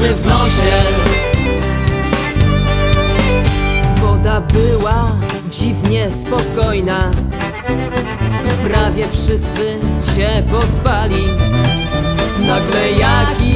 mamy w nosie. Woda była dziwnie spokojna, prawie wszyscy się pospali. Nagle jakiś